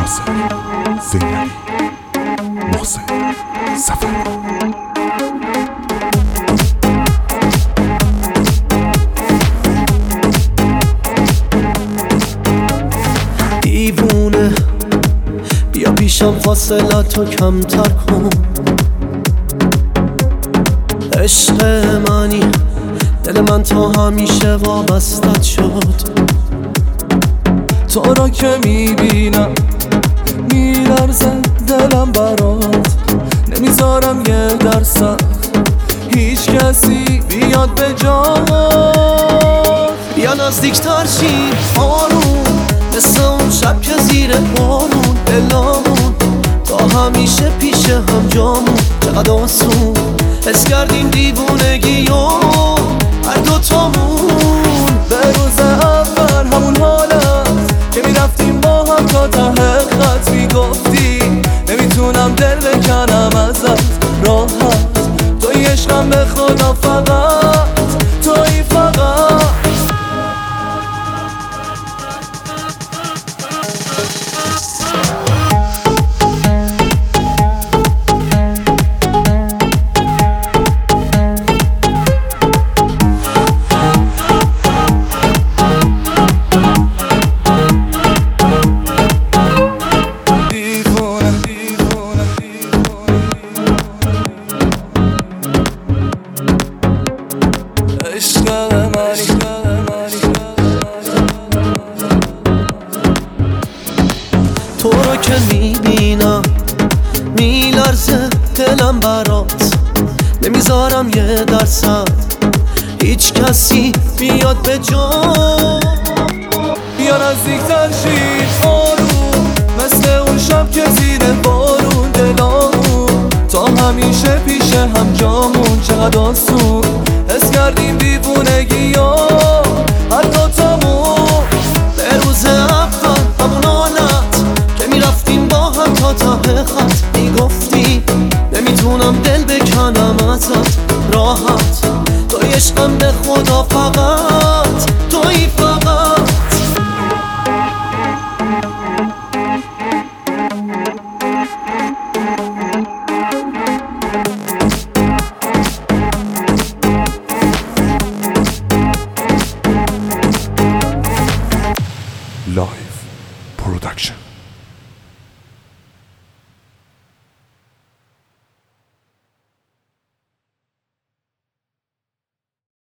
ناصر زینبی محسن سفر. دیوونه بیا پیشم فاصلاتو کمتر کن، عشق منی دل من تا همیشه وابستت شد. تو را که میبینم میلرزه دلم برات، نمیذارم یه درصد هیچ کسی بیاد به جات. بیا نزدیکتر شی آروم، مثل اون شب که زیر بارون دلامون تا همیشه پیش هم جامون. چقدر آسون حس کردیم دیوونگیو هر دوتامون. به روز اول همون حالت که میرفتیم با هم تا ته خط، میگفتی نمیتونم دل بکنم ازت راحت. توی عشقم به خدا فقط توی فقط. تو رو که میبینم میلرزه دلم برات، نمیذارم یه درصد هیچ کسی بیاد به جات. بیا نزدیکتر شی آروم، مثل اون شب که زیر بارون دلامون تا همیشه پیش هم جامون. چقدر آسون حس کردیم دیوونگیو هر دوتامون. به روز اول همون حالت که میرفتیم با هم تا ته خط، میگفتی نمیتونم دل بکنم ازت راحت. توی عشقم به خدا فقط توی فقط. لایف پرودکشن.